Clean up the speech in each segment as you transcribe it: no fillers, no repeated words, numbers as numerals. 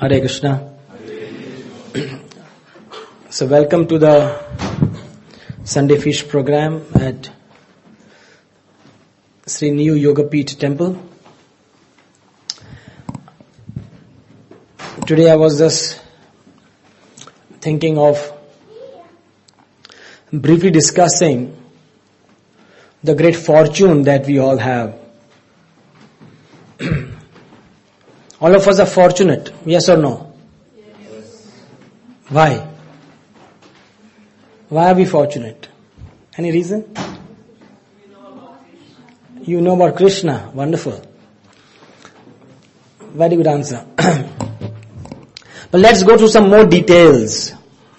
Hare Krishna. So welcome to the Sunday Feast program at Sri New Yogapeeth Temple. Today I was just thinking of briefly discussing the great fortune that we all have. All of us are fortunate, yes or no? Yes. Why? Why are we fortunate? Any reason? You know about Krishna. Wonderful. Very good answer. But let's go through some more details.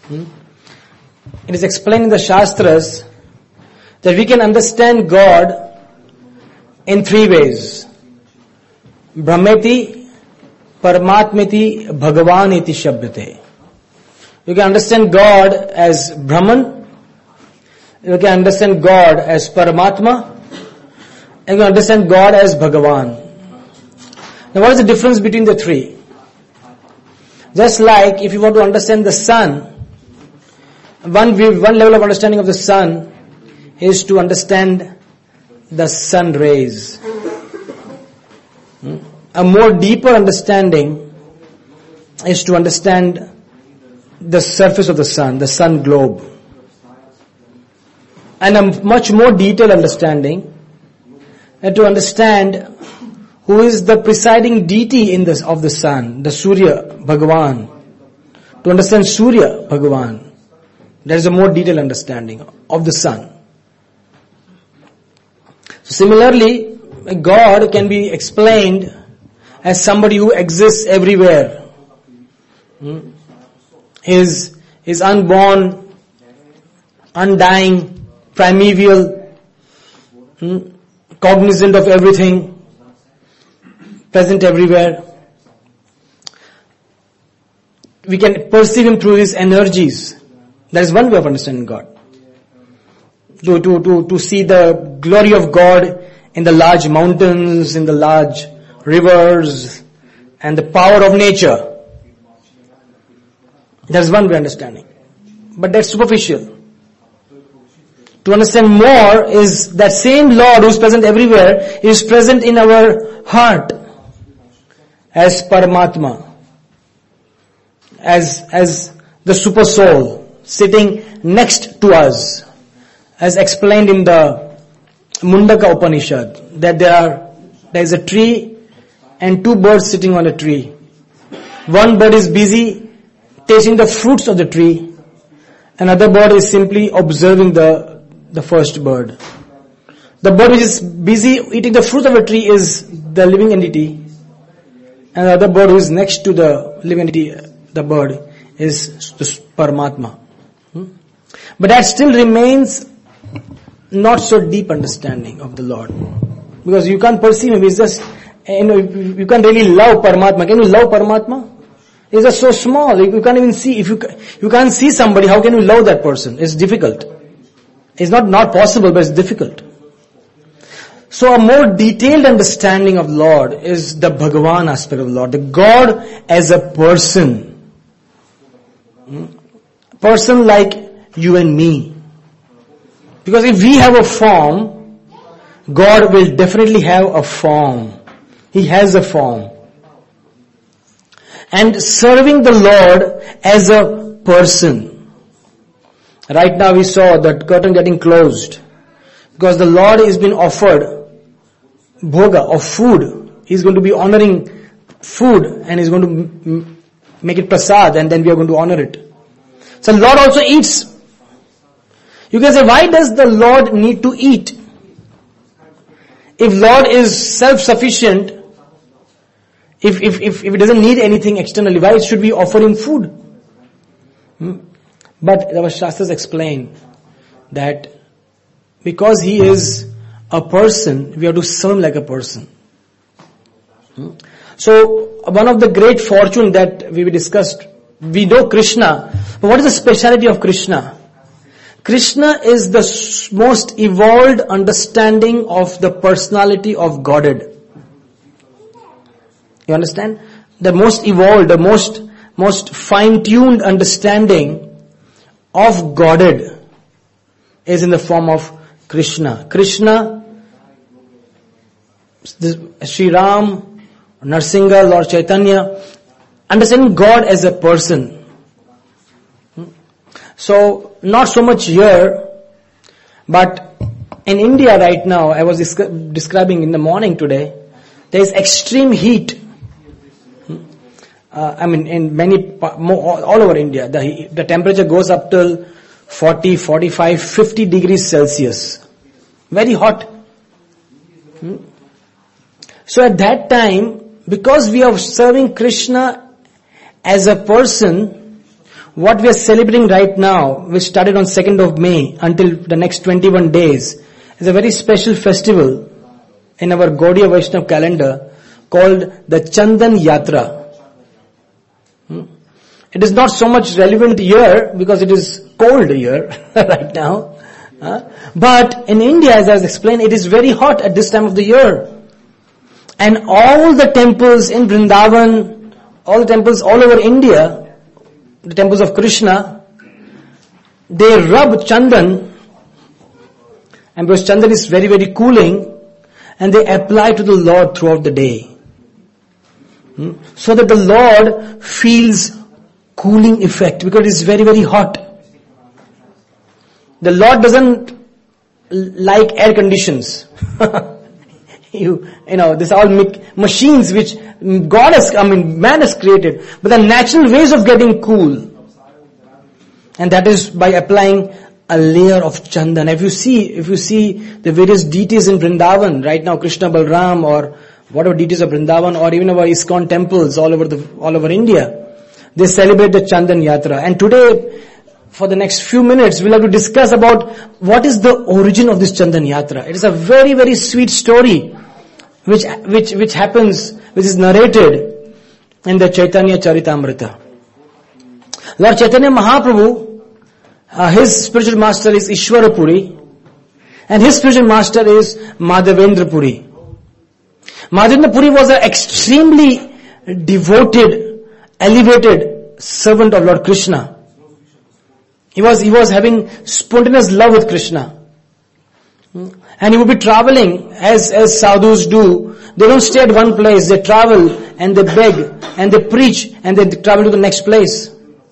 It is explained in the Shastras that we can understand God in three ways. Brahmeti, Paramatmiti, Bhagavan iti Shabdate. You can understand God as Brahman. You can understand God as Paramatma. And you can understand God as Bhagavan. Now what is the difference between the three? Just like if you want to understand the sun, one level of understanding of the sun is to understand the sun rays. A more deeper understanding is to understand the surface of the sun globe. And a much more detailed understanding is to understand who is the presiding deity of the sun, the Surya Bhagavan. To understand Surya Bhagavan, there is a more detailed understanding of the sun. So similarly, God can be explained as somebody who exists everywhere. Is unborn, undying, primeval, cognizant of everything, present everywhere. We can perceive Him through His energies. That is one way of understanding God. To see the glory of God in the large mountains, in the large rivers, and the power of nature. That's one way of understanding. But that's superficial. To understand more is that same Lord who is present everywhere is present in our heart as Paramatma, as the super soul sitting next to us, as explained in the Mundaka Upanishad, that there is a tree and two birds sitting on a tree. One bird is busy tasting the fruits of the tree. Another bird is simply observing the first bird. The bird which is busy eating the fruit of a tree is the living entity. And the other bird who is next to the living entity, the bird, is the Paramatma. But that still remains not so deep understanding of the Lord. Because you can't perceive Him. It's just, you can't really love Paramatma. Can you love Paramatma? It's just so small. You can't even see. If you can't see somebody, how can you love that person? It's difficult. It's not possible, but it's difficult. So a more detailed understanding of Lord is the Bhagavan aspect of Lord. The God as a person. Person like you and me. Because if we have a form, God will definitely have a form. He has a form. And serving the Lord as a person. Right now we saw that curtain getting closed. Because the Lord is being offered bhoga of food. He's going to be honoring food and He's going to make it prasad and then we are going to honor it. So Lord also eats. You can say, why does the Lord need to eat? If Lord is self-sufficient, if He doesn't need anything externally, why should we offer Him food? But our Shastras explain that because He is a person, we have to serve Him like a person. So one of the great fortune that we discussed, we know Krishna, but what is the speciality of Krishna? Krishna is the most evolved understanding of the personality of Godhead. You understand? the most evolved, the most fine-tuned understanding of Godhead is in the form of Krishna. Krishna, Sri Ram, Narsingha, Lord Chaitanya, understanding God as a person. So, not so much here, but in India right now, I was describing in the morning today, there is extreme heat. In many, all over India, the temperature goes up till 40, 45, 50 degrees Celsius. Very hot. So at that time, because we are serving Krishna as a person, what we are celebrating right now, which started on 2nd of May until the next 21 days, is a very special festival in our Gaudiya Vaishnava calendar called the Chandan Yatra. It is not so much relevant here because it is cold here right now. But in India, as I was explained, it is very hot at this time of the year. And all the temples in Vrindavan, all the temples all over India, the temples of Krishna, they rub chandan, and because chandan is very, very cooling, and they apply to the Lord throughout the day. So that the Lord feels cooling effect because it is very, very hot. The Lord doesn't like air conditions. This all machines which man has created, but the natural ways of getting cool. And that is by applying a layer of chandan. If you see the various deities in Vrindavan, right now Krishna Balram or whatever deities of Vrindavan or even our ISKCON temples all over India, they celebrate the Chandan Yatra. And today, for the next few minutes, we'll have to discuss about what is the origin of this Chandan Yatra. It is a very, very sweet story which happens, which is narrated in the Chaitanya Charitamrita. Lord Chaitanya Mahaprabhu, his spiritual master is Ishwara Puri, and his spiritual master is Madhavendra Puri. Madhavendra Puri was an extremely devoted, elevated servant of Lord Krishna. He was having spontaneous love with Krishna. And he would be traveling as sadhus do. They don't stay at one place. They travel and they beg and they preach and they travel to the next place.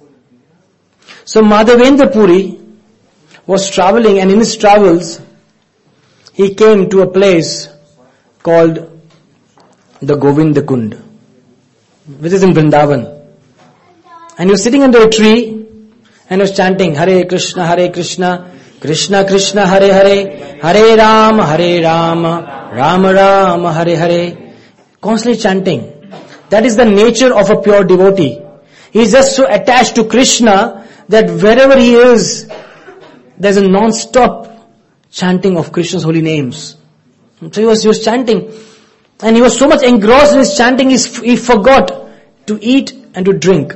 So Madhavendra Puri was traveling, and in his travels he came to a place called the Govinda Kund, which is in Vrindavan. And he was sitting under a tree and was chanting Hare Krishna, Krishna Krishna, Hare Hare, Hare Rama, Rama Rama, Hare Hare. Constantly chanting. That is the nature of a pure devotee. He is just so attached to Krishna that wherever he is, there's a non-stop chanting of Krishna's holy names. So he was chanting. And he was so much engrossed in his chanting, he forgot to eat and to drink.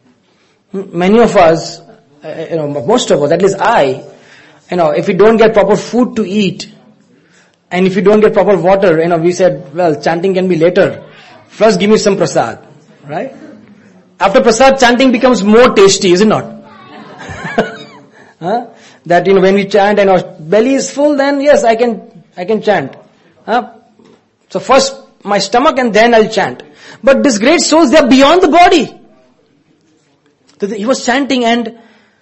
Many of us, most of us, at least I, if we don't get proper food to eat, and if you don't get proper water, we said, well, chanting can be later. First give me some prasad, right? After prasad, chanting becomes more tasty, is it not? That, when we chant and our belly is full, then yes, I can chant. So first my stomach and then I'll chant. But these great souls, they are beyond the body. So he was chanting and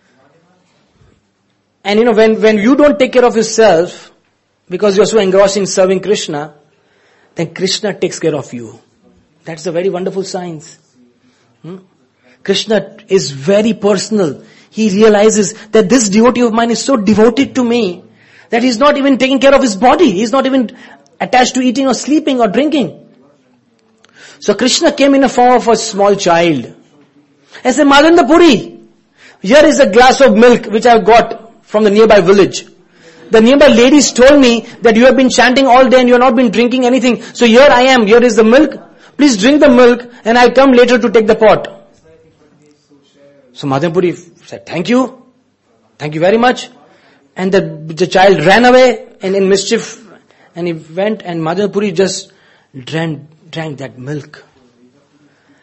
when you don't take care of yourself, because you're so engrossed in serving Krishna, then Krishna takes care of you. That's a very wonderful science. Krishna is very personal. He realizes that this devotee of mine is so devoted to me that he's not even taking care of his body. He's not even attached to eating or sleeping or drinking. So Krishna came in the form of a small child. I said, Madhavendra Puri, here is a glass of milk which I have got from the nearby village. The nearby ladies told me that you have been chanting all day and you have not been drinking anything. So here I am, here is the milk. Please drink the milk and I'll come later to take the pot. So Madhavendra Puri said, thank you very much. And the child ran away and in mischief, and he went, and Madhavendra Puri just drank that milk.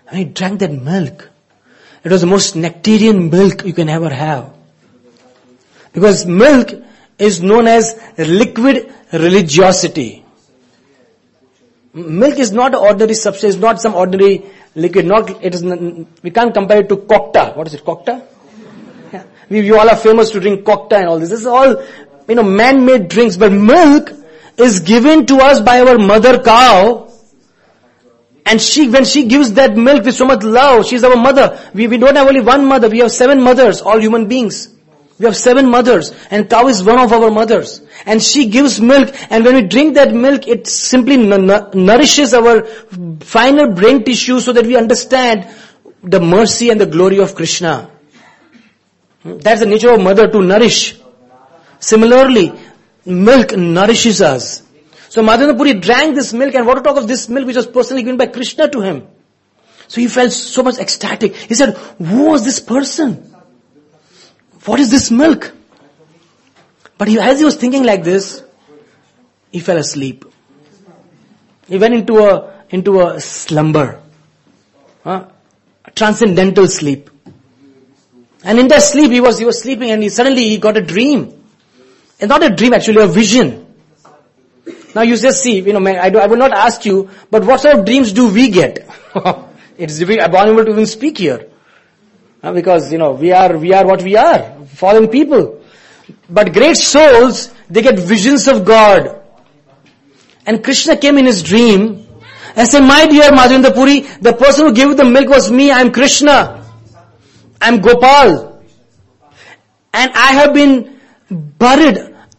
And he drank that milk. It was the most nectarian milk you can ever have. Because milk is known as liquid religiosity. Milk is not an ordinary substance, not some ordinary liquid. We can't compare it to Cocta. What is it, Cocta? Yeah. We all are famous to drink Cocta and all this. This is all, man-made drinks. But milk is given to us by our mother cow. And when she gives that milk with so much love, she's our mother. We don't have only one mother, we have 7 mothers, all human beings. We have 7 mothers, and cow is one of our mothers. And she gives milk, and when we drink that milk, it simply nourishes our finer brain tissue so that we understand the mercy and the glory of Krishna. That's the nature of mother, to nourish. Similarly, milk nourishes us. So Madhavendra Puri drank this milk, and what to talk of this milk which was personally given by Krishna to him. So he felt so much ecstatic. He said, who was this person? What is this milk? But as he was thinking like this, he fell asleep. He went into a slumber. A transcendental sleep. And in that sleep, he was sleeping, and suddenly he got a dream. It's not a dream, actually, a vision. Now you just see, I will not ask you, but what sort of dreams do we get? It's abominable to even speak here. Because, we are what we are, fallen people. But great souls, they get visions of God. And Krishna came in his dream and said, my dear Madhavendra Puri, the person who gave you the milk was me, I am Krishna. I am Gopal. And I have been buried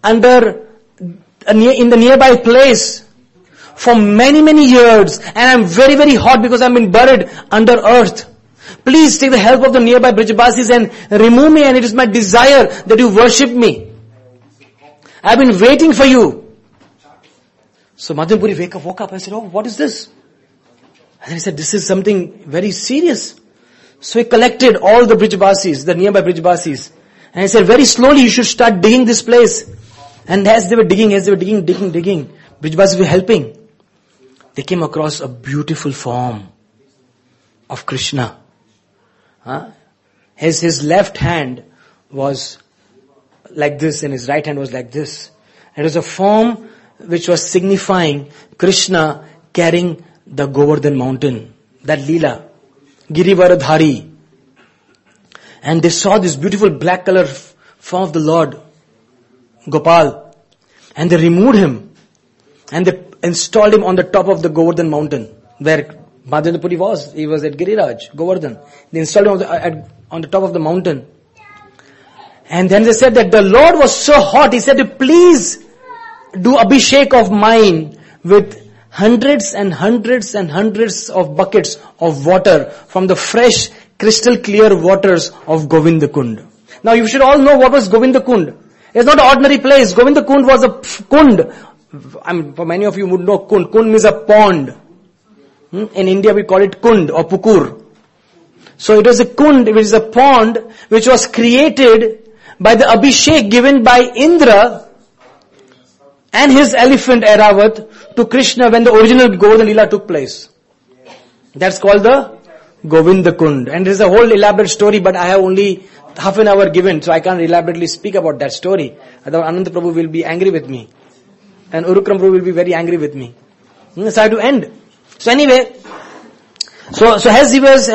in the nearby place for many, many years. And I am very, very hot because I have been buried under earth. Please take the help of the nearby Brijabasis and remove me, and it is my desire that you worship me. I have been waiting for you. So Madhavendra Puri woke up and said, oh, what is this? And he said, this is something very serious. So he collected all the Brijabasis, the nearby Brijabasis. And he said, very slowly you should start digging this place. And as they were digging, Brijabasis were helping. They came across a beautiful form of Krishna. His left hand was like this and his right hand was like this. It was a form which was signifying Krishna carrying the Govardhan mountain, that Leela, Girivaradhari. And they saw this beautiful black color form of the Lord, Gopal. And they removed him and they installed him on the top of the Govardhan mountain where Madhavendra Puri was. He was at Giriraj, Govardhan. They installed him on the top of the mountain. And then they said that the Lord was so hot, he said, please do Abhishek of mine with hundreds and hundreds and hundreds of buckets of water from the fresh, crystal clear waters of Govinda Kund. Now you should all know what was Govinda Kund. It's not an ordinary place. Govinda Kund was a kund. For many of you would know kund. Kund means a pond. In India we call it kund or pukur. So it was a kund, which is a pond, which was created by the Abhishek given by Indra and his elephant Airavat to Krishna when the original Govardhan Leela took place. That's called the Govinda Kund. And there is a whole elaborate story, but I have only half an hour given, so I can't elaborately speak about that story. Otherwise Ananda Prabhu will be angry with me. And Urukram Prabhu will be very angry with me. So I have to end. So anyway, so as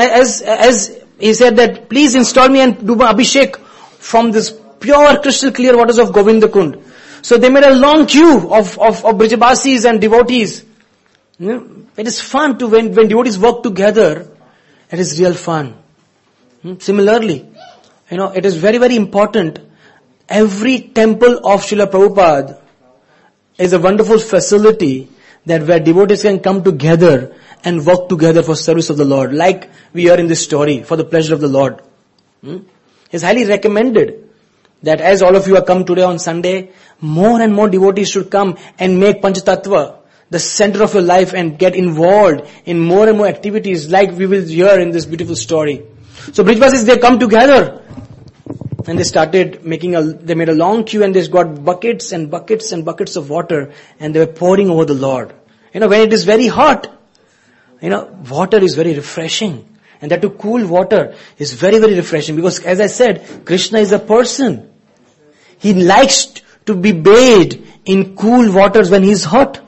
he said that, please install me and do my Abhishek from this pure crystal clear waters of Govinda Kund. So they made a long queue of Brijabasis and devotees. It is fun to when devotees work together. It is real fun. Similarly, it is very, very important. Every temple of Srila Prabhupada is a wonderful facility that where devotees can come together and work together for service of the Lord, like we are in this story, for the pleasure of the Lord. It's highly recommended that as all of you are come today on Sunday, more and more devotees should come and make Panchatattva the center of your life and get involved in more and more activities like we will hear in this beautiful story. So Brijabasis, they come together and they started they made a long queue and they got buckets and buckets and buckets of water and they were pouring over the Lord. When it is very hot, water is very refreshing. And that to cool water is very, very refreshing. Because as I said, Krishna is a person. He likes to be bathed in cool waters when he's hot.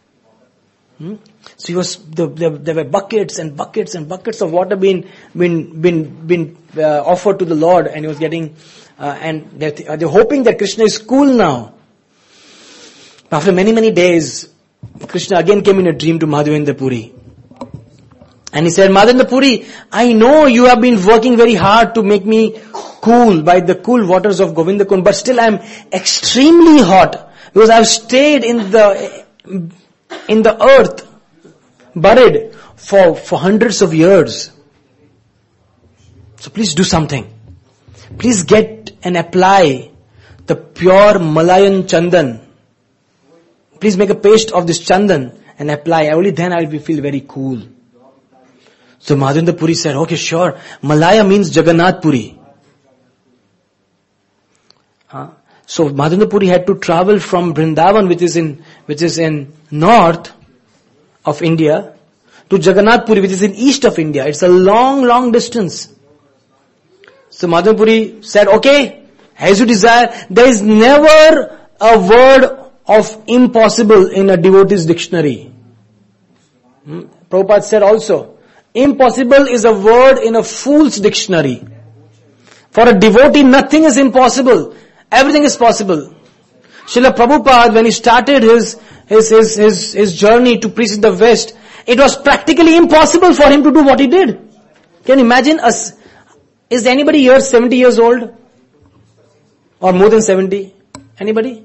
So there were buckets and buckets and buckets of water being offered to the Lord, and he was getting, and they're hoping that Krishna is cool now. After many, many days, Krishna again came in a dream to Madhavendra Puri. And he said, Madhavendra Puri, I know you have been working very hard to make me cool by the cool waters of Govinda Kund, but still I am extremely hot because I have stayed in the earth, buried for hundreds of years. So please do something. Please get and apply the pure Malayan Chandan. Please make a paste of this Chandan and apply. Only then I will feel very cool. So Madhavendra Puri said, okay, sure. Malaya means Jagannath Puri. So Madhavendra Puri had to travel from Vrindavan, which is in north of India, to Jagannath Puri, which is in east of India. It's a long, long distance. So Madhavendra Puri said, okay, as you desire. There is never a word of impossible in a devotee's dictionary. Prabhupada said also, impossible is a word in a fool's dictionary. For a devotee, nothing is impossible. Everything is possible. Srila Prabhupada, when he started his journey to preach in the West, it was practically impossible for him to do what he did. Can you imagine us? Is anybody here 70 years old? Or more than 70? Anybody?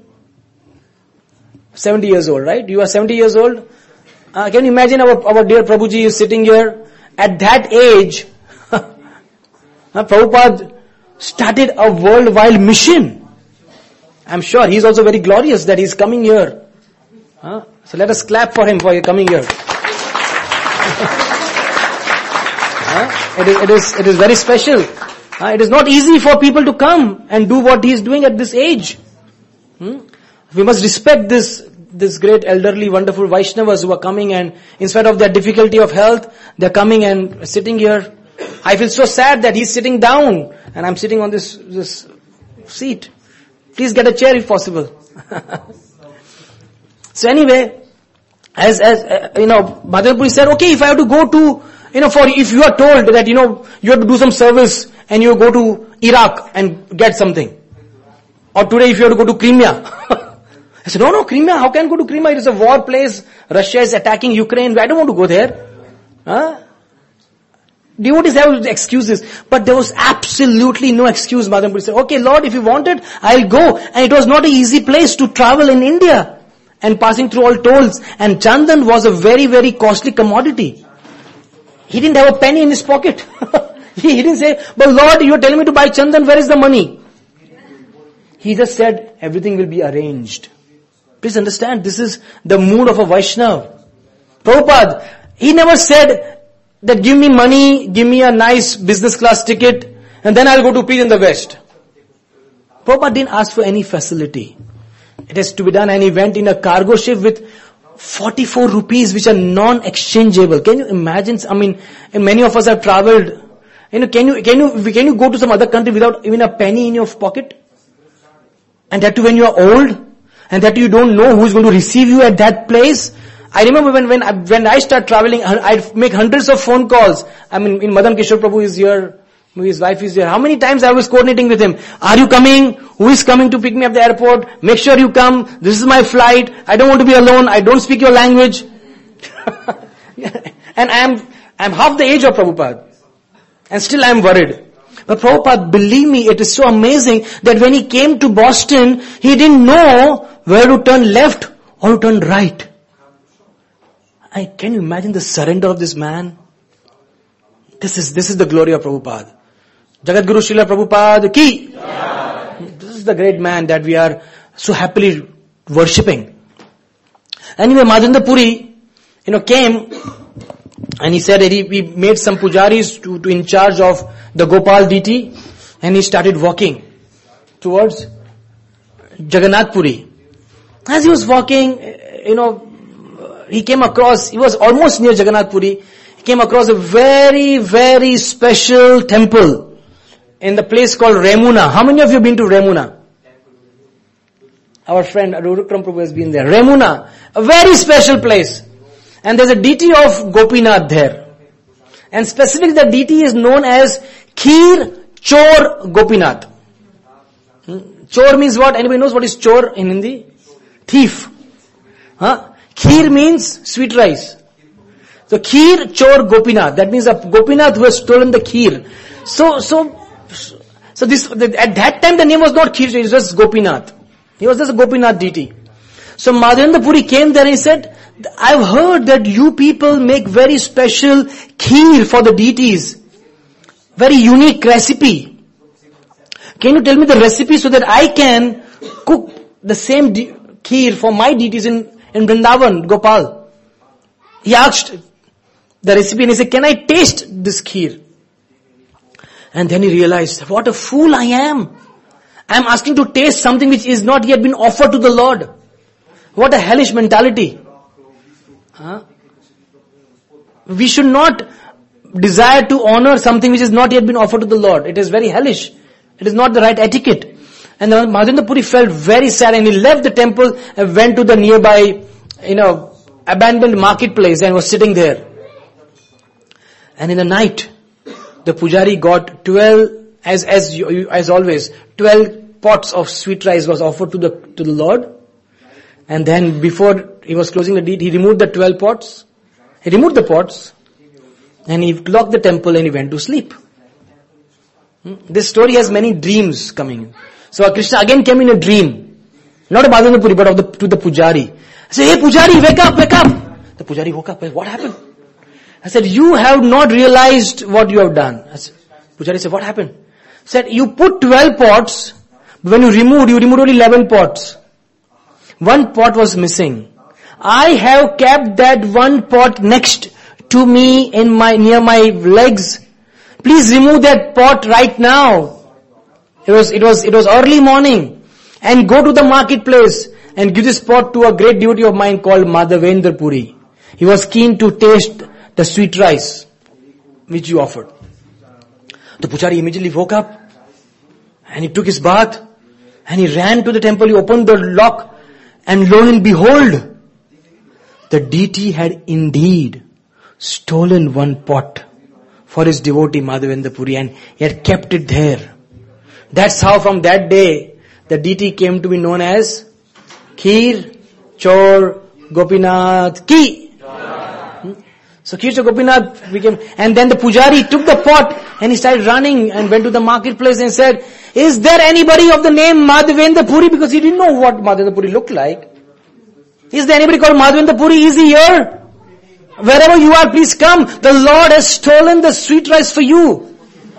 70 years old, right? You are 70 years old? Can you imagine our dear Prabhuji is sitting here? At that age, Prabhupada started a worldwide mission. I'm sure he's also very glorious that he's coming here. So let us clap for him for coming here. It is very special. It is not easy for people to come and do what he is doing at this age. We must respect this great elderly wonderful Vaishnavas who are coming, and in spite of their difficulty of health, they're coming and sitting here. I feel so sad that he's sitting down and I'm sitting on this seat. Please get a chair if possible. So anyway, as Madhavendra Puri said, okay, if I have to go to, if you are told that, you have to do some service and you go to Iraq and get something. Or today if you have to go to Crimea. I said, no, Crimea, how can I go to Crimea? It is a war place. Russia is attacking Ukraine. I don't want to go there. Devotees have excuses. But there was absolutely no excuse. Madhavendra Puri said, okay, Lord, if you want it, I'll go. And it was not an easy place to travel in India. And passing through all tolls. And Chandan was a very, very costly commodity. He didn't have a penny in his pocket. He didn't say, but Lord, you're telling me to buy Chandan, where is the money? He just said, everything will be arranged. Please understand, this is the mood of a Vaishnava. Prabhupada, he never said that give me money, give me a nice business class ticket, and then I'll go to preach in the West. Prabhupada didn't ask for any facility. It has to be done, and he went in a cargo ship with 44 rupees, which are non-exchangeable. Can you imagine? I mean, and many of us have traveled. Can you go to some other country without even a penny in your pocket? And that too when you are old, and that you don't know who is going to receive you at that place. I remember when I start traveling, I'd make hundreds of phone calls. I mean, in Madan Kishore Prabhu is here, his wife is here. How many times I was coordinating with him? Are you coming? Who is coming to pick me up at the airport? Make sure you come. This is my flight. I don't want to be alone. I don't speak your language. And I'm half the age of Prabhupada. And still I'm worried. But Prabhupada, believe me, it is so amazing that when he came to Boston, he didn't know where to turn left or to turn right. Can you imagine the surrender of this man? This is the glory of Prabhupada. Jagat Guru Srila Prabhupada ki. Yeah. This is the great man that we are so happily worshipping. Anyway, Madhavendra Puri, came and he said that he made some pujaris to in charge of the Gopal deity, and he started walking towards Jagannath Puri. As he was walking, he came across, he was almost near Jagannath Puri. came across a very, very special temple in the place called Remuna. How many of you have been to Remuna? Our friend Arurukram Prabhu has been there. Remuna, a very special place. And there's a deity of Gopinath there. And specifically the deity is known as Kheer Chor Gopinath. Chor means what? Anybody knows what is chor in Hindi? Thief. Kheer means sweet rice. So Kheer Chor Gopinath. That means a Gopinath who has stolen the kheer. So this, at that time the name was not Kheer, it was just Gopinath. He was just a Gopinath deity. So Madhavendra Puri came there and he said, I've heard that you people make very special kheer for the deities. Very unique recipe. Can you tell me the recipe so that I can cook the same kheer for my deities in Vrindavan, Gopal? He asked the recipe and he said, can I taste this kheer? And then he realized, what a fool I am. I am asking to taste something which is not yet been offered to the Lord. What a hellish mentality. We should not desire to honor something which is not yet been offered to the Lord. It is very hellish. It is not the right etiquette. And Madhavendra Puri felt very sad and he left the temple and went to the nearby, abandoned marketplace and was sitting there. And in the night, the pujari got 12, as always, 12 pots of sweet rice was offered to the Lord. And then before he was closing the deed, he removed the 12 pots. He removed the pots and he locked the temple and he went to sleep. This story has many dreams coming. So Krishna again came in a dream. Not of Madhavendra Puri, but to the pujari. I said, hey pujari, wake up, wake up. The pujari woke up. What happened? I said, you have not realized what you have done. Pujari said, what happened? I said, you put 12 pots, but when you removed only 11 pots. One pot was missing. I have kept that one pot next to me near my legs. Please remove that pot right now. It was early morning. And go to the marketplace and give this pot to a great devotee of mine called Madhavendra Puri. He was keen to taste the sweet rice which you offered. The pujari immediately woke up and he took his bath and he ran to the temple. He opened the lock and lo and behold, the deity had indeed stolen one pot for his devotee Madhavendra Puri and he had kept it there. That's how from that day the deity came to be known as Kheer Chor Gopinath Ki. So Kheer Chor Gopinath became, and then the pujari took the pot and he started running and went to the marketplace and said, is there anybody of the name Madhavendra Puri? Because he didn't know what Madhavendra Puri looked like. Is there anybody called Madhavendra Puri? Is he here? Wherever you are, please come. The Lord has stolen the sweet rice for you.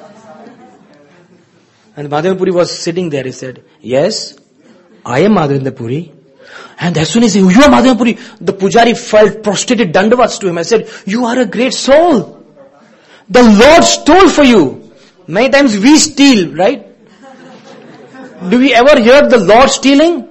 And Madhavendra Puri was sitting there. He said, yes, I am Madhavendra Puri. And as soon as he said, you are Madhavendra Puri, the pujari fell prostrated dandavats to him. I said, you are a great soul. The Lord stole for you. Many times we steal, right? Do we ever hear the Lord stealing?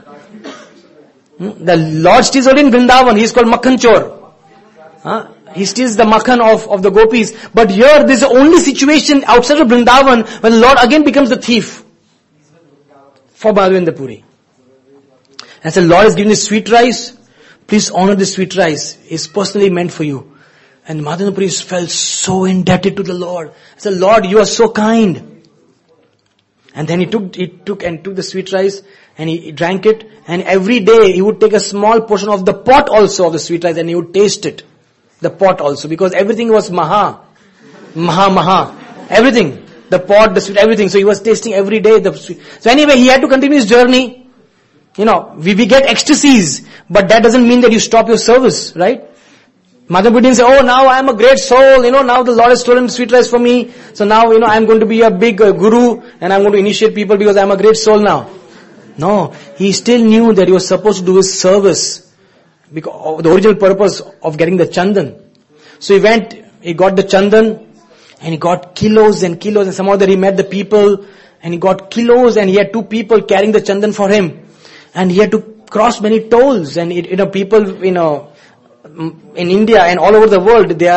The Lord steals only in Vrindavan. He is called Makhan Chor. He steals the makhan of the gopis. But here, this is the only situation outside of Vrindavan when the Lord again becomes the thief for Madhavendra Puri. And said, Lord has given you sweet rice. Please honor this sweet rice. It's personally meant for you. And Madhavendra Puri felt so indebted to the Lord. I said, Lord, you are so kind. And then he took the sweet rice and he drank it. And every day he would take a small portion of the pot also of the sweet rice and he would taste it. The pot also. Because everything was maha. Everything. The pot, the sweet, everything. So he was tasting every day the sweet. So anyway, he had to continue his journey. We get ecstasies. But that doesn't mean that you stop your service, right? Madhavendra Puri didn't say, oh, now I am a great soul, now the Lord has stolen sweet rice for me. So now, I am going to be a big guru and I am going to initiate people because I am a great soul now. No, he still knew that he was supposed to do his service because of the original purpose of getting the chandan. So he got the chandan and he got kilos and kilos and somehow that he met the people and he got kilos and he had 2 people carrying the chandan for him. And he had to cross many tolls and people, in India and all over the world, they are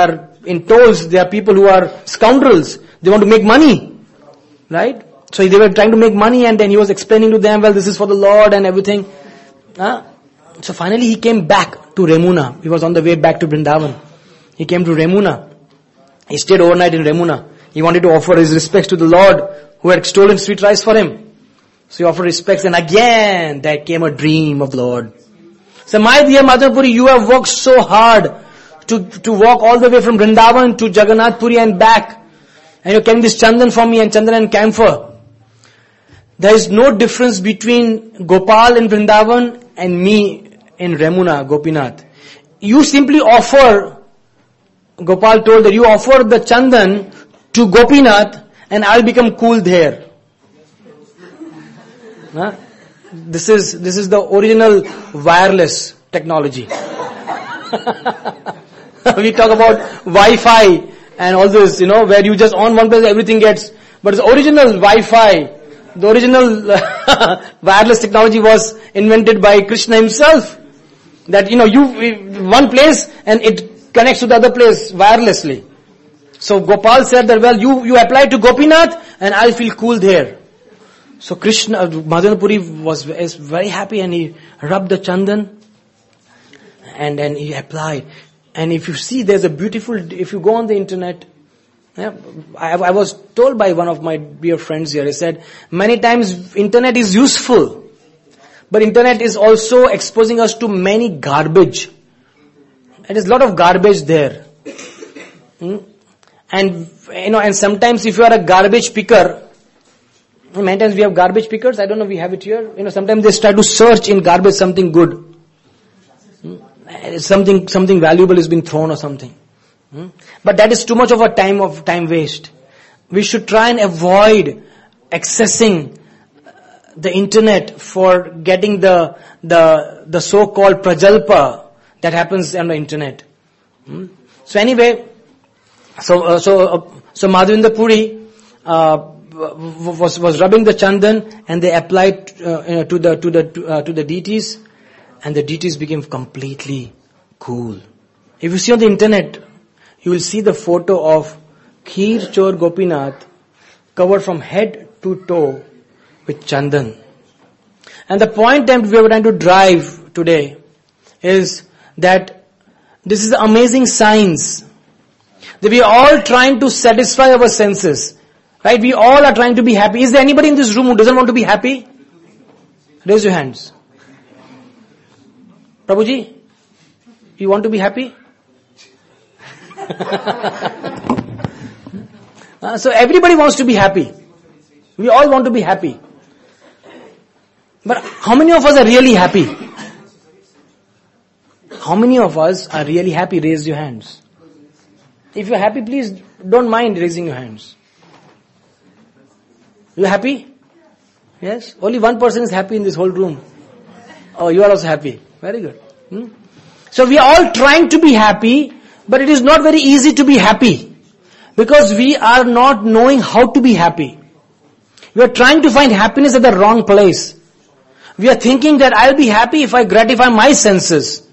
in tolls, there are people who are scoundrels. They want to make money. Right? So they were trying to make money, and then he was explaining to them, well, this is for the Lord and everything. So finally he came back to Remuna. He was on the way back to Vrindavan. He came to Remuna. He stayed overnight in Remuna. He wanted to offer his respects to the Lord who had stolen sweet rice for him. So he offered respects, and again there came a dream of the Lord. So my dear Madhavpuri, Puri, you have worked so hard to walk all the way from Vrindavan to Jagannath Puri and back. And you're carrying this chandan for me and chandan and camphor. There is no difference between Gopal in Vrindavan and me in Remuna, Gopinath. You simply offer, Gopal told that you offer the chandan to Gopinath and I'll become cool there. This is the original wireless technology. We talk about Wi-Fi and all this, where you just on one place everything gets. But the original Wi-Fi, the original wireless technology was invented by Krishna himself. That, you one place and it connects to the other place wirelessly. So Gopal said that, well, you apply to Gopinath and I'll feel cool there. So Krishna, Madhavendra Puri is very happy, and he rubbed the chandan and then he applied. And if you see, there's a beautiful, if you go on the internet, I was told by one of my dear friends here, he said, many times internet is useful, but internet is also exposing us to many garbage. There is a lot of garbage there. And sometimes if you are a garbage picker, many times we have garbage pickers, I don't know, we have it here. Sometimes they try to search in garbage something good. Something valuable is being thrown or something. But that is too much of a time waste. We should try and avoid accessing the internet for getting the so-called prajalpa that happens on the internet. So anyway, so Madhavendra Puri was rubbing the chandan, and they applied to the deities, and the deities became completely cool. If you see on the internet, you will see the photo of Kheer Chor Gopinath covered from head to toe with chandan. And the point that we are trying to drive today is that this is the amazing science. That we are all trying to satisfy our senses. Right? We all are trying to be happy. Is there anybody in this room who doesn't want to be happy? Raise your hands. Prabhuji, you want to be happy? So everybody wants to be happy. We all want to be happy. But how many of us are really happy? How many of us are really happy? Raise your hands. If you're happy, please don't mind raising your hands. You happy? Yes? Only one person is happy in this whole room. Oh, you are also happy. Very good. So we are all trying to be happy, but it is not very easy to be happy. Because we are not knowing how to be happy. We are trying to find happiness at the wrong place. We are thinking that I'll be happy if I gratify my senses.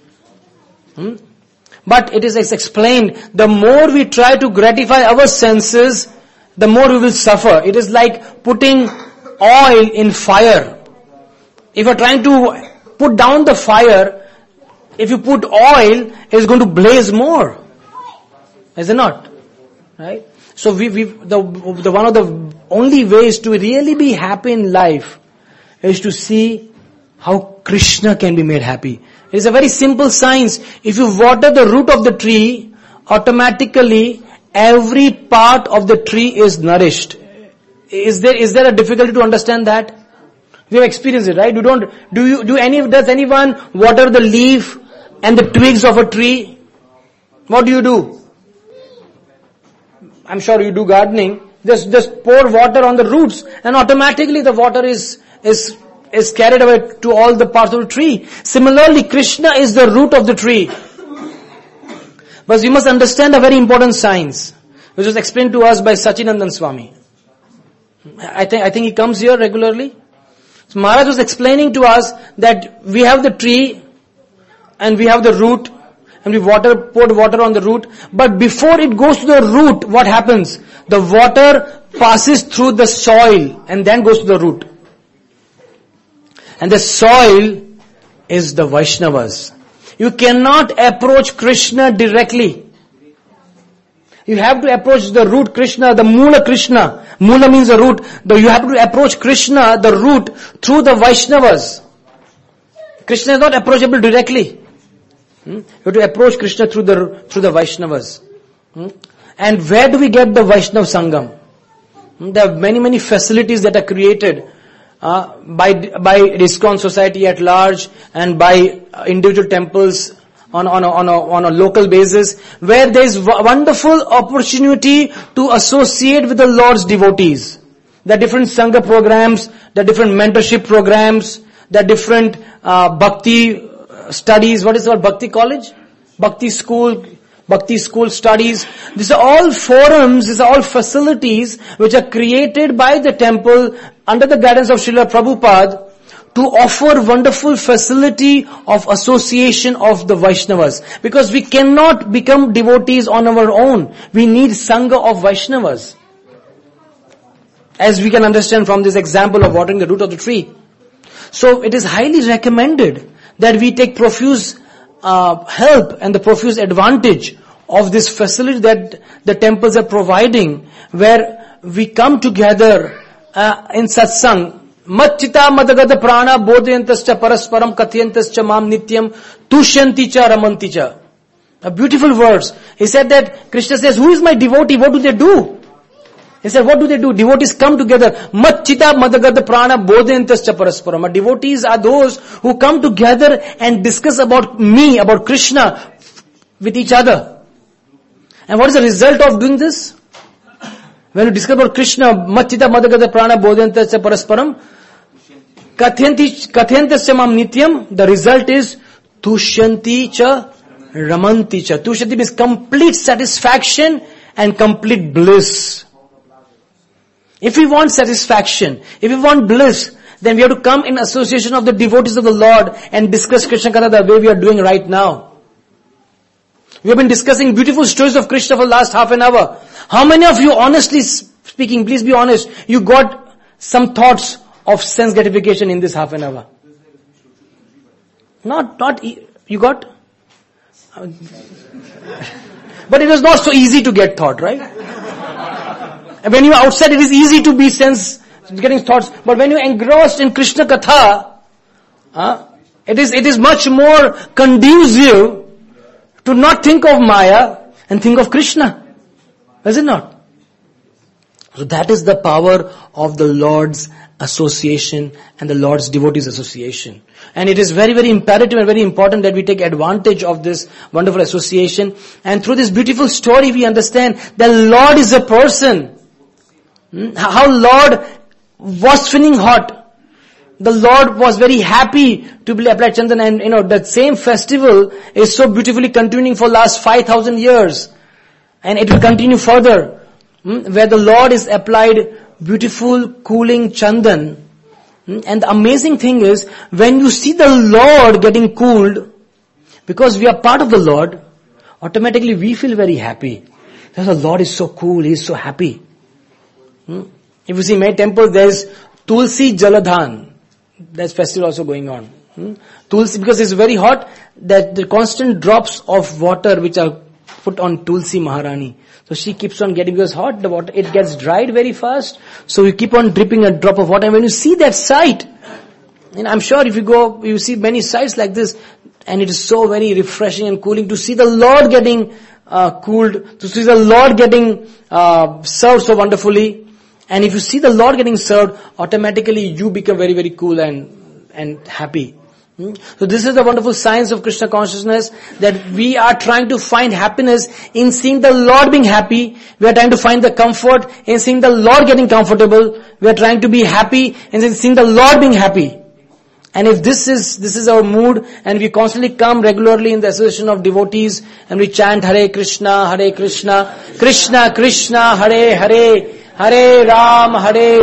But it is explained, the more we try to gratify our senses, the more we will suffer. It is like putting oil in fire. If you are trying to put down the fire, if you put oil, it is going to blaze more. Is it not? Right? So the one of the only ways to really be happy in life is to see how Krishna can be made happy. It is a very simple science. If you water the root of the tree, automatically every part of the tree is nourished. Is there a difficulty to understand that? We have experienced it, right? Does anyone water the leaf and the twigs of a tree? What do? I'm sure you do gardening. Just pour water on the roots, and automatically the water is carried away to all the parts of the tree. Similarly, Krishna is the root of the tree. But we must understand a very important science, which was explained to us by Sachinandan Swami. I think he comes here regularly. So Maharaj was explaining to us that we have the tree and we have the root, and we poured water on the root. But before it goes to the root, what happens? The water passes through the soil and then goes to the root. And the soil is the Vaishnavas. You cannot approach Krishna directly. You have to approach the root Krishna, the Mula Krishna. Mula means the root. You have to approach Krishna, the root, through the Vaishnavas. Krishna is not approachable directly. You have to approach Krishna through the Vaishnavas. And where do we get the Vaishnav Sangam? There are many facilities that are created by ISKCON society at large and by individual temples on a local basis, where there is wonderful opportunity to associate with the Lord's devotees. There are different Sangha programs, there are different mentorship programs, there are different bhakti studies. What is called Bhakti College? Bhakti School studies. These are all forums, these are all facilities which are created by the temple under the guidance of Srila Prabhupada to offer wonderful facility of association of the Vaishnavas. Because we cannot become devotees on our own. We need Sangha of Vaishnavas. As we can understand from this example of watering the root of the tree. So it is highly recommended that we take profuse help and the profuse advantage of this facility that the temples are providing, where we come together in satsang. Matchita madagada prana bodhayantascha parasparam katyantascha mam nityam tushyanti cha ramanti cha. A beautiful verse. He said that Krishna says, who is my devotee? What do they do? He said, what do they do? Devotees come together. Matchita madagada prana bodhayantascha parasparam. Devotees are those who come together and discuss about me, about Krishna with each other. And what is the result of doing this? When you discuss about Krishna, Matchita madagada prana bodhayantascha parasparam, katyantascha mam nityam, the result is tushyanti cha ramanti cha. Tushyanti means complete satisfaction and complete bliss. If we want satisfaction, if we want bliss, then we have to come in association of the devotees of the Lord and discuss Krishna Katha the way we are doing right now. We have been discussing beautiful stories of Krishna for the last half an hour. How many of you, honestly speaking, please be honest, you got some thoughts of sense gratification in this half an hour? You got? But it was not so easy to get thought, right? When you are outside, it is easy to be getting thoughts. But when you are engrossed in Krishna Katha, it is much more conducive to not think of Maya and think of Krishna. Is it not? So that is the power of the Lord's association and the Lord's devotees association. And it is very, very imperative and very important that we take advantage of this wonderful association. And through this beautiful story, we understand that Lord is a person. How Lord was feeling hot. The Lord was very happy to be applied Chandan, and that same festival is so beautifully continuing for last 5,000 years. And it will continue further. Where the Lord is applied beautiful cooling Chandan. And the amazing thing is, when you see the Lord getting cooled, because we are part of the Lord, automatically we feel very happy. Because the Lord is so cool, He is so happy. If you see many temples, there is Tulsi Jaladhan. There's festival also going on. Tulsi, because it's very hot, that the constant drops of water which are put on Tulsi Maharani. So she keeps on getting, because hot, the water, it gets dried very fast. So you keep on dripping a drop of water. And when you see that sight, and I'm sure if you go, you see many sights like this, and it is so very refreshing and cooling to see the Lord getting cooled, to see the Lord getting served so wonderfully. And if you see the Lord getting served, automatically you become very, very cool and happy. So this is the wonderful science of Krishna consciousness, that we are trying to find happiness in seeing the Lord being happy. We are trying to find the comfort in seeing the Lord getting comfortable. We are trying to be happy in seeing the Lord being happy. And if this is our mood, and we constantly come regularly in the association of devotees, and we chant Hare Krishna, Krishna Krishna, Hare Hare, Hare Ram,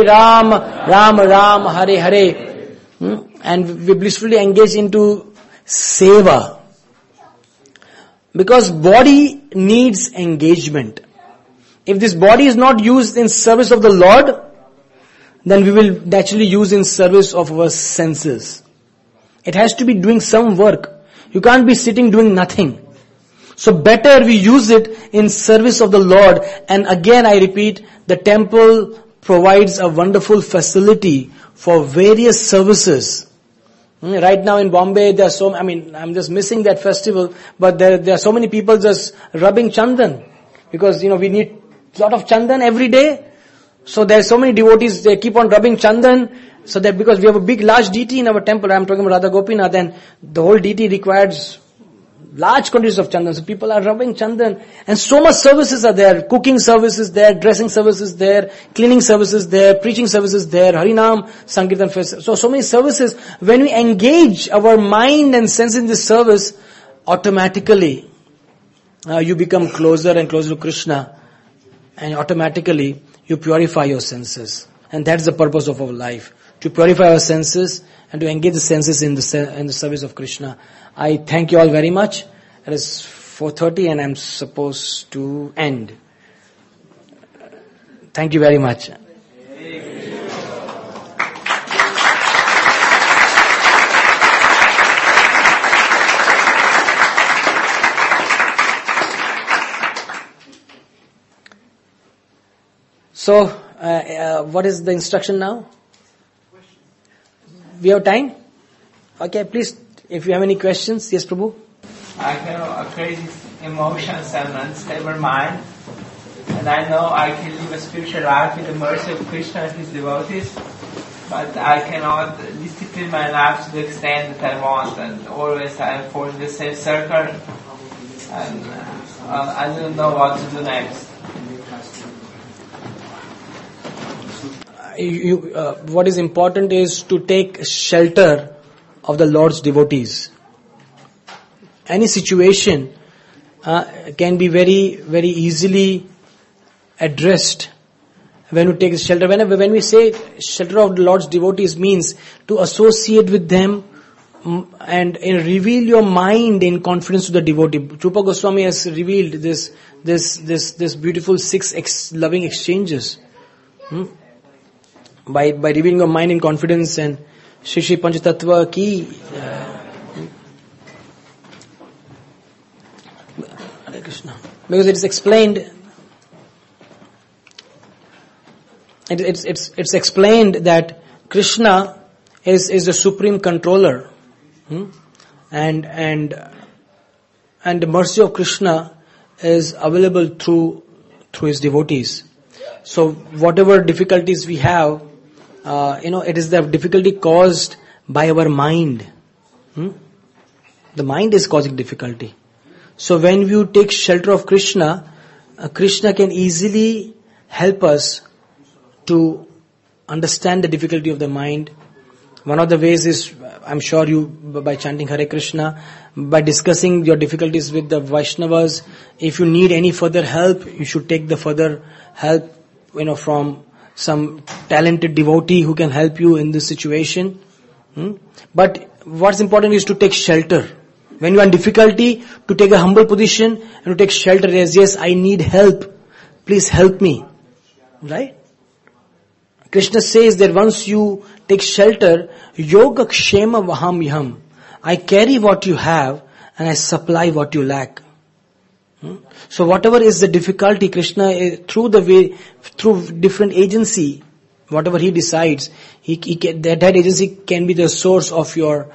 Ram Ram, Hare Hare. And we blissfully engage into seva. Because body needs engagement. If this body is not used in service of the Lord, then we will naturally use in service of our senses. It has to be doing some work. You can't be sitting doing nothing. So better we use it in service of the Lord. And again I repeat, the temple provides a wonderful facility for various services. Right now in Bombay, there are I'm just missing that festival, but there are so many people just rubbing chandan. Because, we need a lot of chandan every day. So there are so many devotees, they keep on rubbing chandan. So that because we have a big, large deity in our temple, I'm talking about Radha Gopinath, and the whole deity requires large quantities of chandan. So people are rubbing chandan. And so much services are there. Cooking services there, dressing services there, cleaning services there, preaching services there, Harinam, Sankirtan festival. So many services. When we engage our mind and sense in this service, automatically you become closer and closer to Krishna. And automatically you purify your senses. And that's the purpose of our life. To purify our senses and to engage the senses in the service of Krishna. I thank you all very much. It is 4:30 and I'm supposed to end. Thank you very much. So, what is the instruction now? We have time? Okay, please, if you have any questions. Yes, Prabhu? I have a crazy emotions and unstable mind, and I know I can live a spiritual life with the mercy of Krishna and his devotees, but I cannot discipline my life to the extent that I want, and always I fall in the same circle, and I don't know what to do next. What is important is to take shelter of the Lord's devotees. Any situation can be very, very easily addressed when you take shelter. When we say shelter of the Lord's devotees means to associate with them and reveal your mind in confidence to the devotee. Rupa Goswami has revealed this beautiful 6 loving exchanges. By revealing your mind in confidence, and Shri Shri Panchatattva ki Hare Krishna. Because it is explained, it's explained that Krishna is the supreme controller, and the mercy of Krishna is available through his devotees. So whatever difficulties we have, it is the difficulty caused by our mind. The mind is causing difficulty. So when you take shelter of Krishna, Krishna can easily help us to understand the difficulty of the mind. One of the ways is, I'm sure you, by chanting Hare Krishna, by discussing your difficulties with the Vaishnavas. If you need any further help, you should take the further help, from some talented devotee who can help you in this situation. But what's important is to take shelter. When you are in difficulty, to take a humble position and to take shelter as, yes, I need help. Please help me. Right? Krishna says that once you take shelter, yoga kshema vaham yam. I carry what you have and I supply what you lack. So whatever is the difficulty, Krishna, through different agency, whatever he decides, that agency can be the source of your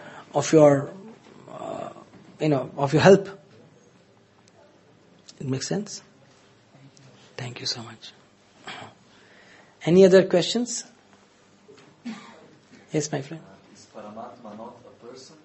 help. It makes sense? Thank you so much. Any other questions? Yes, my friend. Is Paramatma not a person?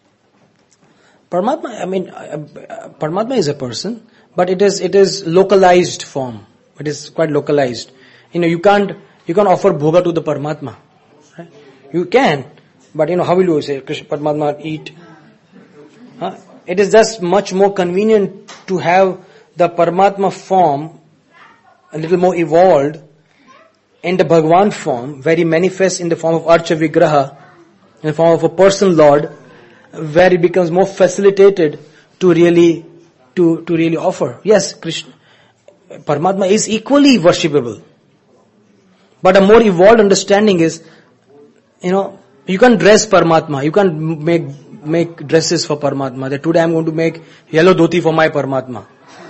Paramatma is a person, but it is localized form. It is quite localized. You can't offer bhoga to the Paramatma. Right? You can, but how will you say, Krishna Paramatma eat? It is just much more convenient to have the Paramatma form a little more evolved in the Bhagwan form, very manifest in the form of Archa Vigraha, in the form of a person Lord, where it becomes more facilitated to really to really offer. Yes, Krishna, Paramatma is equally worshipable. But a more evolved understanding is, you can't dress Paramatma. You can't make dresses for Paramatma. That today I'm going to make yellow dhoti for my Paramatma.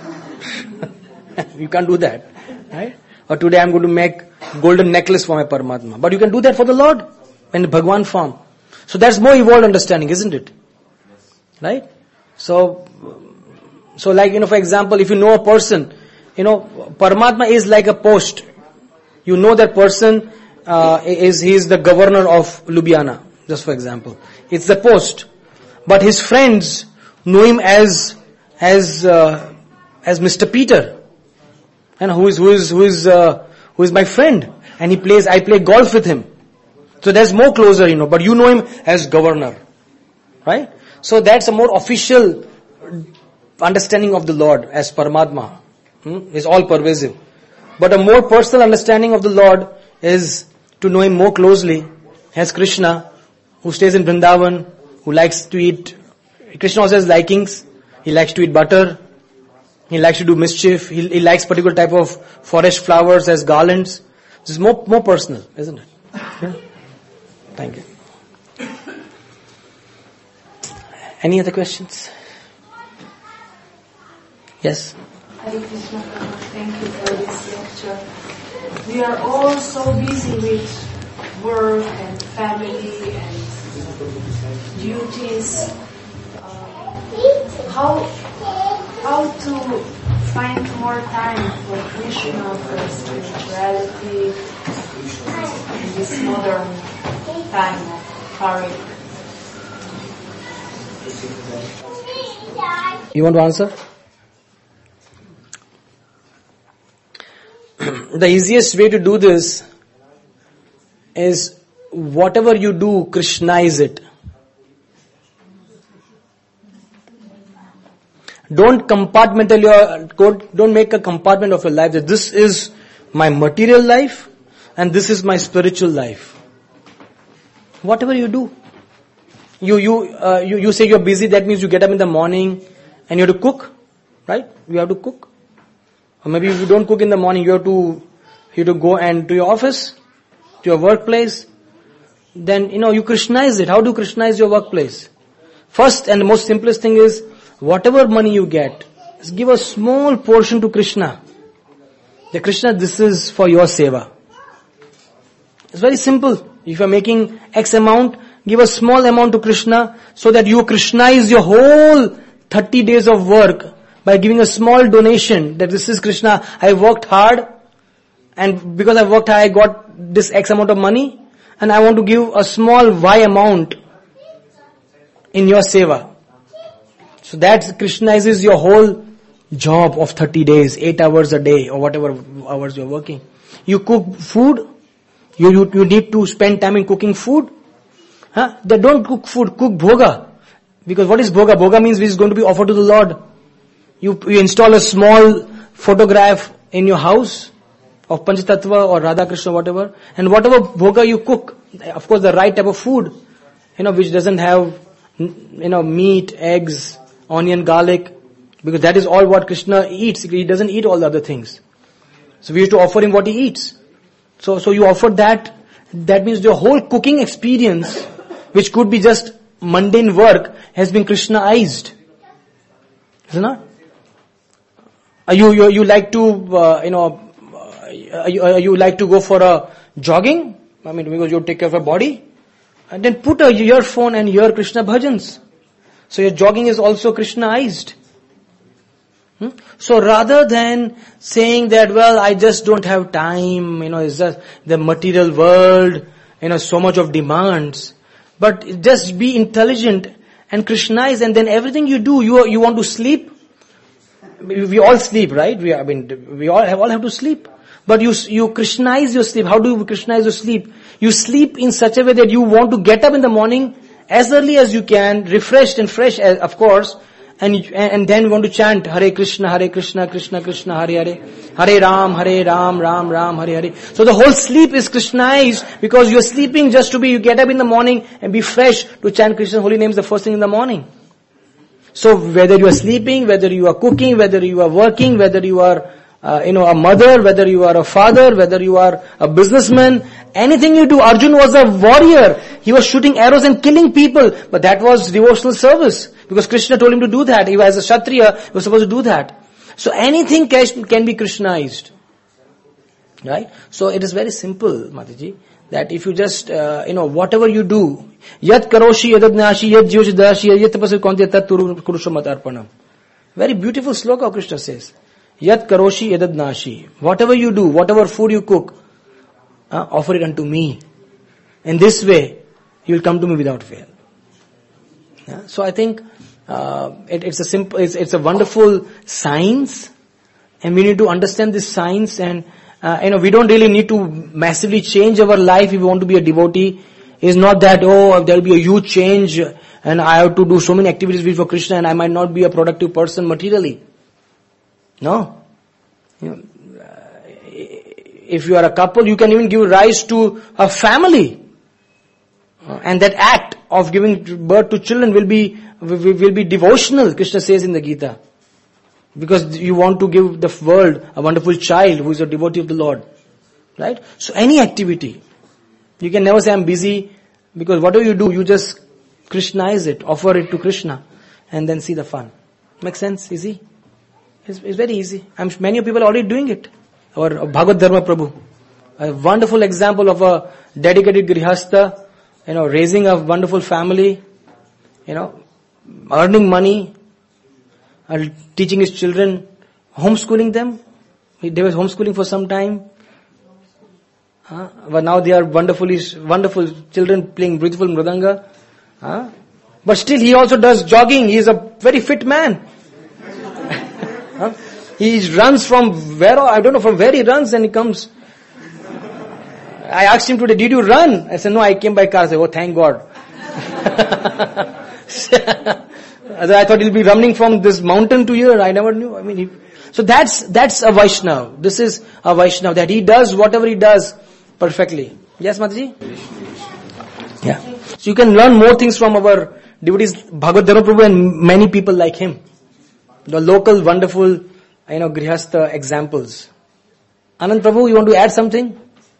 You can't do that. Right? Or today I'm going to make golden necklace for my Paramatma. But you can do that for the Lord in Bhagwan form. So that's more evolved understanding, isn't it? Right? So like, for example, if you know a person, Paramatma is like a post. You know that person he is the governor of Ljubljana, just for example. It's the post. But his friends know him as Mr. Peter. And who is my friend. And I play golf with him. So that's more closer, but you know him as governor. Right? So that's a more official understanding of the Lord as Paramatma. Is all pervasive. But a more personal understanding of the Lord is to know Him more closely as Krishna, who stays in Vrindavan, who likes to eat. Krishna also has likings. He likes to eat butter. He likes to do mischief. He likes particular type of forest flowers as garlands. This is more personal, isn't it? Yeah. Thank you. Any other questions? Yes? Hare Krishna, thank you for this lecture. We are all so busy with work and family and duties. How to find more time for Krishna, for spirituality in this modern time of hurry? You want to answer? The easiest way to do this is whatever you do, Krishnaize it. Don't make a compartment of your life that this is my material life and this is my spiritual life. Whatever you do, you say you're busy. That means you get up in the morning and you have to cook, right? You have to cook. Or maybe if you don't cook in the morning, you have to go and to your office, to your workplace. Then, you Krishnaize it. How do you Krishnaize your workplace? First and the most simplest thing is, whatever money you get, just give a small portion to Krishna. The Krishna, this is for your seva. It's very simple. If you are making X amount, give a small amount to Krishna so that you Krishnaize your whole 30 days of work by giving a small donation that this is Krishna, I worked hard and because I worked hard I got this X amount of money and I want to give a small Y amount in your seva. So that Krishnaises your whole job of 30 days, 8 hours a day or whatever hours you're working. You cook food, you need to spend time in cooking food. They don't cook food, cook bhoga. Because what is bhoga? Bhoga means which is going to be offered to the Lord. You install a small photograph in your house of Panchatattva or Radha Krishna, whatever. And whatever bhoga you cook, of course the right type of food, which doesn't have, meat, eggs, onion, garlic. Because that is all what Krishna eats. He doesn't eat all the other things. So we have to offer him what he eats. So you offer that. That means your whole cooking experience, which could be just mundane work, has been Krishnaized. Is it not? You like to, you like to go for a jogging? Because you take care of your body. And then put a earphone and hear Krishna bhajans. So your jogging is also Krishnaized. So rather than saying that, well, I just don't have time, it's just the material world, so much of demands. But just be intelligent and Krishnaize, and then everything you do, you want to sleep. We all sleep, right? We all have to sleep. But you Krishnaize your sleep. How do you Krishnaize your sleep? You sleep in such a way that you want to get up in the morning as early as you can, refreshed and fresh, of course, and then you want to chant Hare Krishna, Krishna Krishna, Hare Hare, Hare Ram, Ram Ram, Hare Hare. So the whole sleep is Krishnaized because you're sleeping just to you get up in the morning and be fresh to chant Krishna's holy names the first thing in the morning. So whether you are sleeping, whether you are cooking, whether you are working, whether you are a mother, whether you are a father, whether you are a businessman, anything you do. Arjun was a warrior. He was shooting arrows and killing people, but that was devotional service because Krishna told him to do that. He was a Kshatriya, he was supposed to do that. So anything can be Krishnaized. Right? So it is very simple, Mataji, that if you just, whatever you do, yat karoshi yadadnashi yat jyojdashi yat tapasya konti tat turu kurushamat arpanam. Very beautiful sloka Krishna says. Yat karoshi yadadnashi. Whatever you do, whatever food you cook, offer it unto me. In this way, you will come to me without fail. Yeah? So I think it's a wonderful science, and we need to understand this science. And we don't really need to massively change our life if we want to be a devotee. It's not that there will be a huge change, and I have to do so many activities for Krishna, and I might not be a productive person materially. No. If you are a couple, you can even give rise to a family. And that act of giving birth to children will be devotional, Krishna says in the Gita. Because you want to give the world a wonderful child who is a devotee of the Lord. Right? So any activity. You can never say I'm busy, because whatever you do, you just Krishnaize it, offer it to Krishna, and then see the fun. Makes sense? Easy? It's very easy. Many people are already doing it. Our Bhagavad Dharma Prabhu, a wonderful example of a dedicated grihastha, raising a wonderful family, earning money, teaching his children, homeschooling them. They were homeschooling for some time. But now they are wonderful children playing beautiful mridanga. But still he also does jogging. He is a very fit man. He runs from where he runs, and he comes. I asked him today, did you run? I said, no, I came by car. I said, oh, thank God. I thought he'll be running from this mountain to here. I never knew. So that's a Vaishnava. This is a Vaishnava, that he does whatever he does perfectly. Yes, Mataji? Yeah. So you can learn more things from our devotees, Bhagavad Dharma Prabhu, and many people like him. The local wonderful, grihastha examples. Anand Prabhu, you want to add something?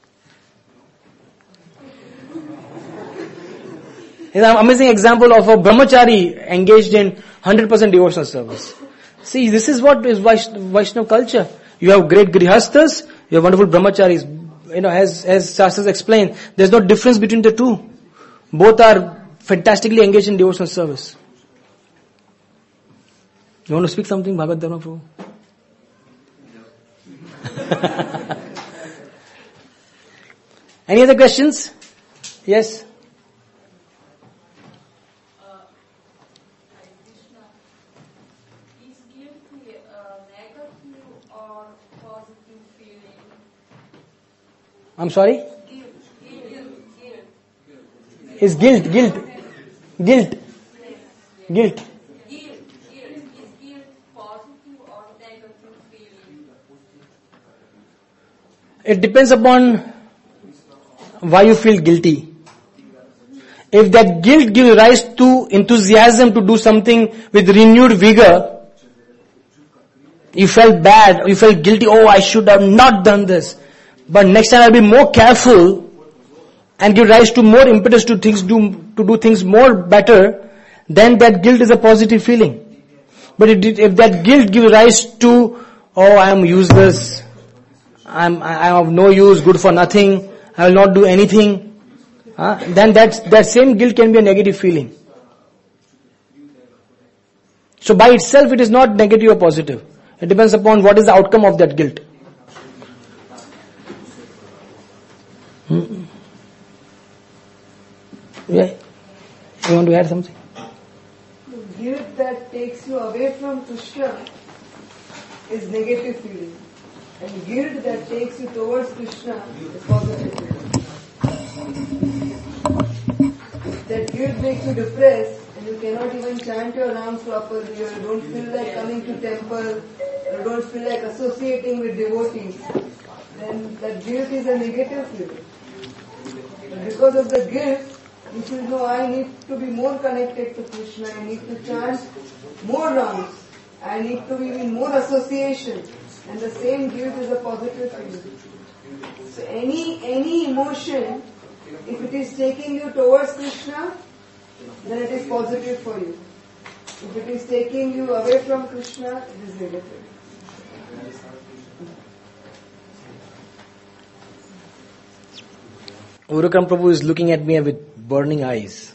It's an amazing example of a brahmachari engaged in 100% devotional service. See, this is what is Vaishnava culture. You have great grihasthas, you have wonderful brahmacharis. As Shastras explained, there's no difference between the two. Both are fantastically engaged in devotional service. You want to speak something, Bhagavad Dharma Prabhu? Any other questions? Yes? Is guilt negative or positive feeling? I'm sorry? Guilt. Is guilt. Is guilt positive or negative feeling? It depends upon why you feel guilty. If that guilt gives rise to enthusiasm to do something with renewed vigor, you felt bad, you felt guilty, I should have not done this. But next time I'll be more careful and give rise to more impetus to do things more better, then that guilt is a positive feeling. But if that guilt gives rise to, I am useless, I have no use, good for nothing, I will not do anything, then that same guilt can be a negative feeling. So by itself it is not negative or positive. It depends upon what is the outcome of that guilt. Yeah. You want to add something? Guilt that takes you away from Krishna is negative feeling. And guilt that takes you towards Krishna is positive feeling. That guilt makes you depressed and you cannot even chant your rounds properly, or you don't feel like coming to temple, or you don't feel like associating with devotees, then that guilt is a negative feeling. But because of the guilt, He says, no, I need to be more connected to Krishna. I need to chant more rounds. I need to be in more association. And the same guilt is a positive feeling. So any emotion, if it is taking you towards Krishna, then it is positive for you. If it is taking you away from Krishna, it is negative. Urukram Prabhu is looking at me with burning eyes.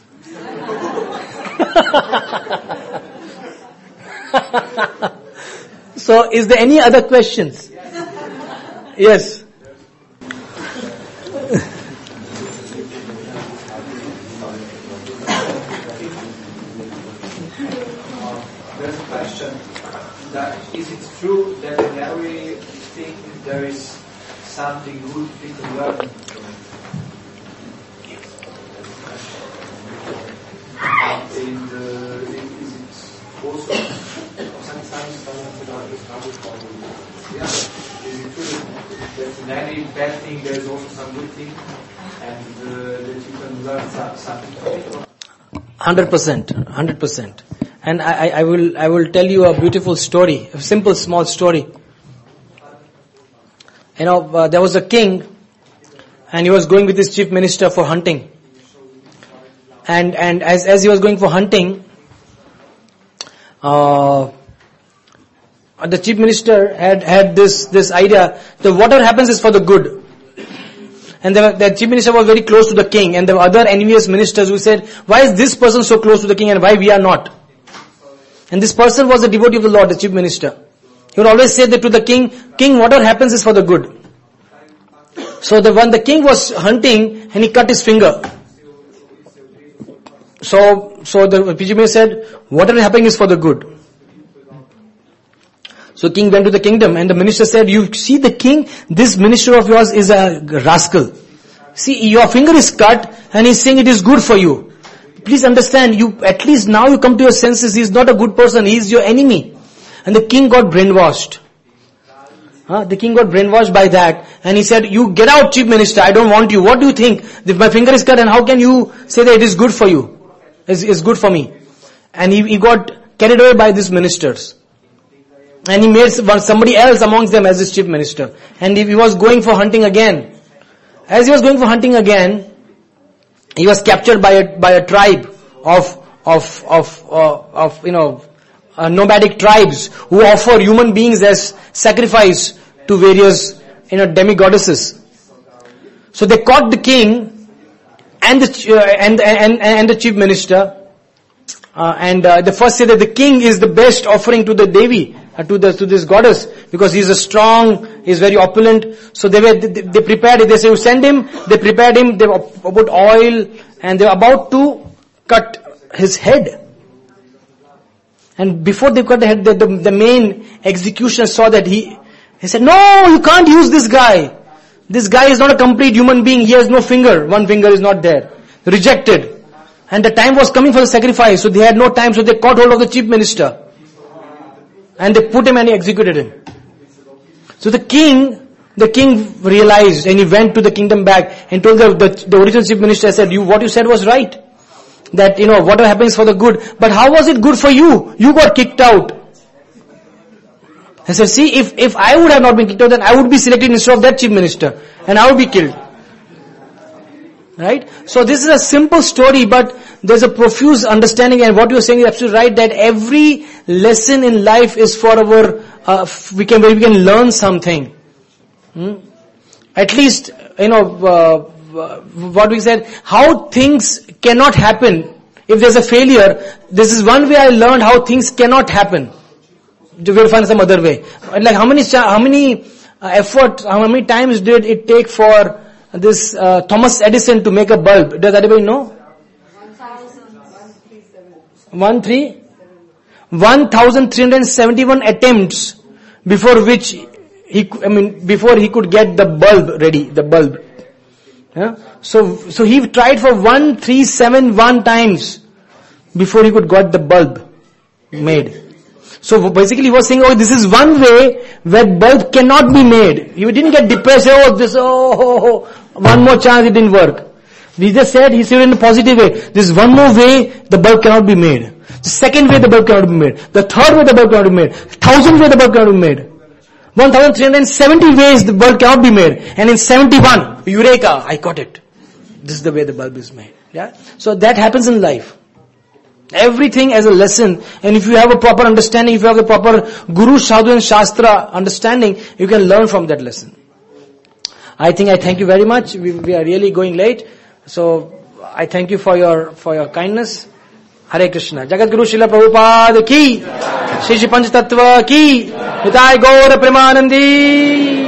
So, is there any other questions? Yes. There's a question. Is it true that in everything there is something good we can learn from it? And is it also sometimes is it true that in any bad thing there is also some good thing and that you can learn something from it? 100%. And I will tell you a beautiful story, a simple small story. There was a king, and he was going with his chief minister for hunting. And as he was going for hunting, the chief minister had this idea that whatever happens is for the good. And the chief minister was very close to the king, and there were other envious ministers who said, why is this person so close to the king and why we are not? And this person was a devotee of the Lord, the chief minister. He would always say that to the king, whatever happens is for the good. So when the king was hunting and he cut his finger. So the chief minister said, whatever happening is for the good. So king went to the kingdom and the minister said, you see the king, this minister of yours is a rascal. See, your finger is cut and he's saying it is good for you. Please understand, at least now you come to your senses, he is not a good person, he is your enemy. And the king got brainwashed. The king got brainwashed by that and he said, you get out, chief minister, I don't want you. What do you think? If my finger is cut and how can you say that it is good for you? It's good for me. And he got carried away by these ministers. And he made somebody else amongst them as his chief minister. And he was going for hunting again. As he was going for hunting again, he was captured by a tribe of nomadic tribes who offer human beings as sacrifice to various demigoddesses. So they caught the king and the chief minister. The first said that the king is the best offering to the Devi, to this goddess, because he is strong, he is very opulent. So they prepared it. They said, you send him. They prepared him. They put oil and they were about to cut his head. And before they cut the head, the main executioner saw that he said, no, you can't use this guy. This guy is not a complete human being. He has no finger. One finger is not there. Rejected. And the time was coming for the sacrifice, so they had no time, so they caught hold of the chief minister. And they put him and he executed him. So the king realized and he went to the kingdom back and told the original chief minister, said, what you said was right. That, whatever happens for the good. But how was it good for you? You got kicked out. I said, see, if I would have not been kicked out, then I would be selected instead of that chief minister. And I would be killed. Right? So this is a simple story, but there's a profuse understanding, and what you're saying is absolutely right, that every lesson in life is for our, we can learn something. At least, what we said, how things cannot happen. If there's a failure, this is one way I learned how things cannot happen. We'll find some other way. Like how many times did it take for this Thomas Edison to make a bulb? Does anybody know? 1,371 attempts before he could get the bulb ready, the bulb. Yeah? So he tried for 1,371 times before he could got the bulb made. So basically he was saying, this is one way where bulb cannot be made. He didn't get depressed, one more chance, it didn't work. We just said, he said in a positive way. There's one more way the bulb cannot be made. The second way the bulb cannot be made. The third way the bulb cannot be made. 1,000 way the bulb cannot be made. 1,370 ways the bulb cannot be made. And in 71, Eureka, I got it. This is the way the bulb is made. Yeah? So that happens in life. Everything as a lesson. And if you have a proper understanding, if you have the proper Guru, Sadhu and Shastra understanding, you can learn from that lesson. I thank you very much. We are really going late. So I thank you for your kindness. Hare Krishna. Jagat Guru Srila Prabhupada ki, Shri Panch Tattva ki, Nitai Gaur Premanandi.